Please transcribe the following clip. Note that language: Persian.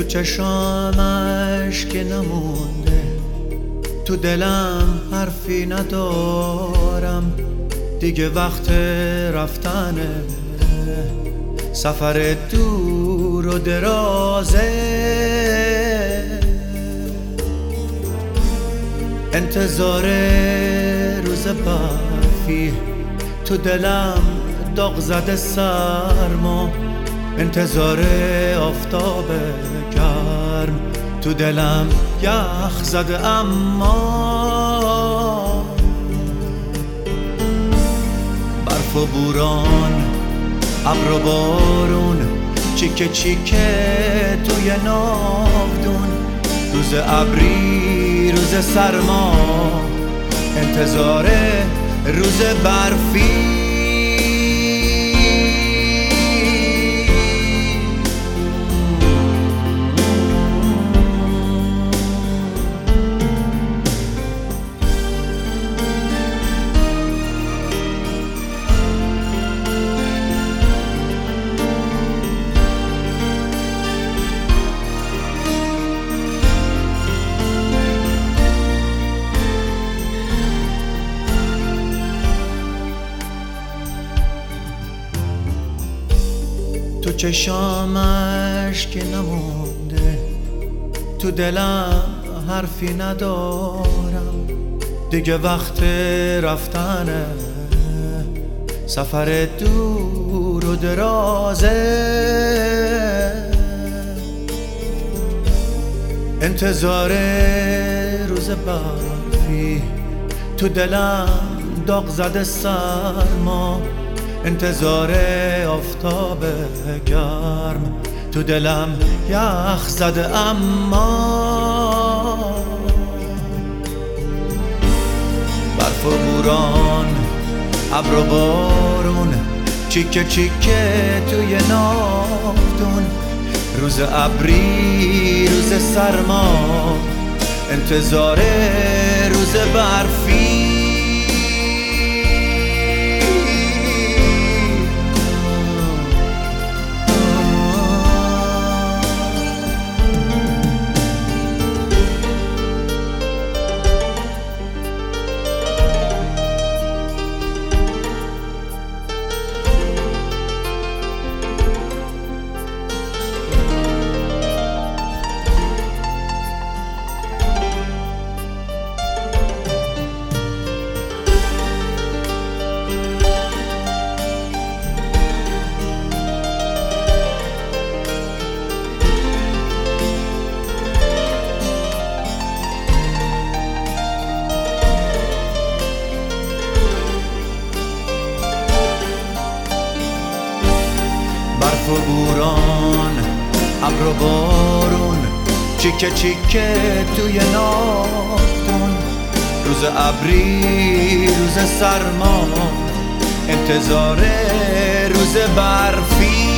چشامش که نمونده، تو دلم حرفی ندارم، دیگه وقت رفتنه، سفر دور و درازه، انتظار روز برفی، تو دلم داغ زده سرما، انتظار آفتاب گرم، تو دلم یخ زده اما برف و بوران، ابر و بارون، چیکه چیکه توی ناودون، روز ابری روز سرما، انتظار روز برفی. تو چشامش که نمونده، تو دلم حرفی ندارم، دیگه وقت رفتنه، سفر دور و درازه، انتظار روز برفی، تو دلم داغ زده سرما، انتظار آفتاب گرم، تو دلم یخ زده اما برف و بوران، ابر و بارون، چیکه چیکه توی ناودون، روز ابری روز سرما، انتظار روز برفی. برف و بوران، ابر و بارون، چیکه چیکه توی ناودون، روز ابری روز سرما، انتظار روز برفی.